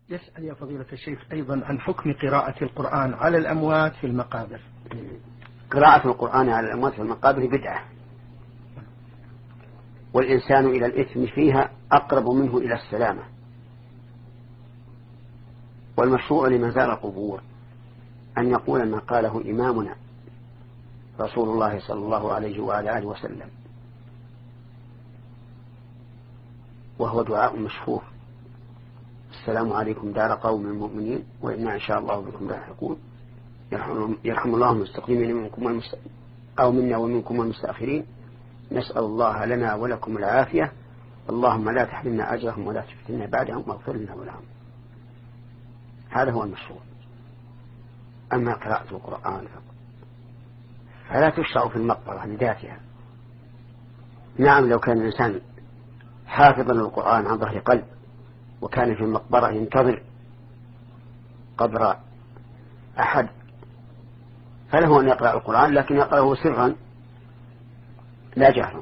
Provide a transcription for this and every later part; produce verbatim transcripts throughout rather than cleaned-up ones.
يسأل يا فضيلة الشيخ أيضا عن حكم قراءة القرآن على الأموات في المقابر. قراءة القرآن على الأموات في المقابر بدعة، والإنسان إلى الإثم فيها أقرب منه إلى السلامة. والمشروع لمن زار القبور أن يقول ما قاله إمامنا رسول الله صلى الله عليه وعلى آله وسلم، وهو دعاء مشهور: السلام عليكم دار قوم مؤمنين وإنا إن شاء الله بكم لاحقون، يرحم الله المستقيمين منكم والمست... أو منا ومنكم والمستأخرين، نسأل الله لنا ولكم العافية، اللهم لا تحرمنا أجرهم ولا تفتنا بعدهم واغفر لنا ولهم. هذا هو المشروع. أما قراءة القرآن فلا تشرع في المقبرة لذاتها. نعم، لو كان الإنسان حافظا للقرآن عن ظهر قلب وكان في المقبرة ينتظر قبر أحد فله أن يقرأ القرآن، لكن يقرأه سرا لا جهرا،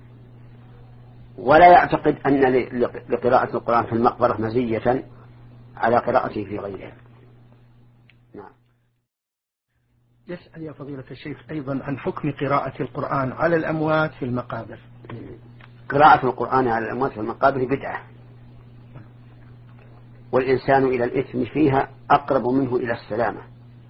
ولا يعتقد أن لقراءة القرآن في المقبرة مزية على قراءته في غيرها. نعم. يسأل يا فضيلة الشيخ أيضا عن حكم قراءة القرآن على الأموات في المقابر. قراءة القرآن على الأموات في المقابر بدعة، والإنسان إلى الإثم فيها أقرب منه إلى السلامة.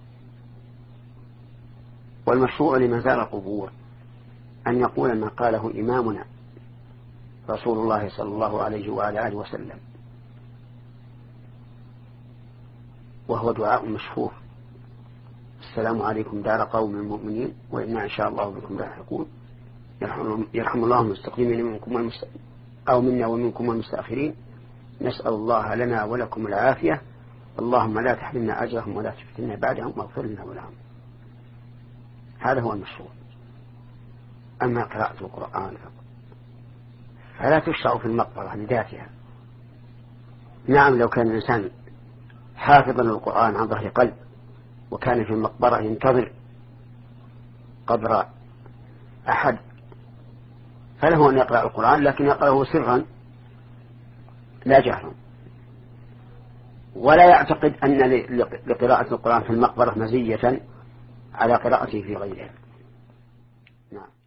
والمشروع لمن زار القبور أن يقول ما قاله إمامنا رسول الله صلى الله عليه وعلى آله وسلم، وهو دعاء مشهور: السلام عليكم دار قوم مؤمنين وإنا إن شاء الله بكم لاحقون، يرحم الله المستقيمين منكم والمست... أو منا ومنكم والمستأخرين، نسأل الله لنا ولكم العافية، اللهم لا تحرمنا أجرهم ولا تفتنا بعدهم واغفر لنا ولهم. هذا هو المشروع. أما قراءة القرآن فلا تشرع في المقبرة لذاتها. نعم، لو كان الإنسان حافظا للقرآن عن ظهر قلب وكان في المقبرة ينتظر قبر أحد فله أن يقرأ القرآن، لكن يقرأه سرا لا جهرا، ولا يعتقد أن لقراءة القرآن في المقبرة مزية على قراءته في غيرها. نعم.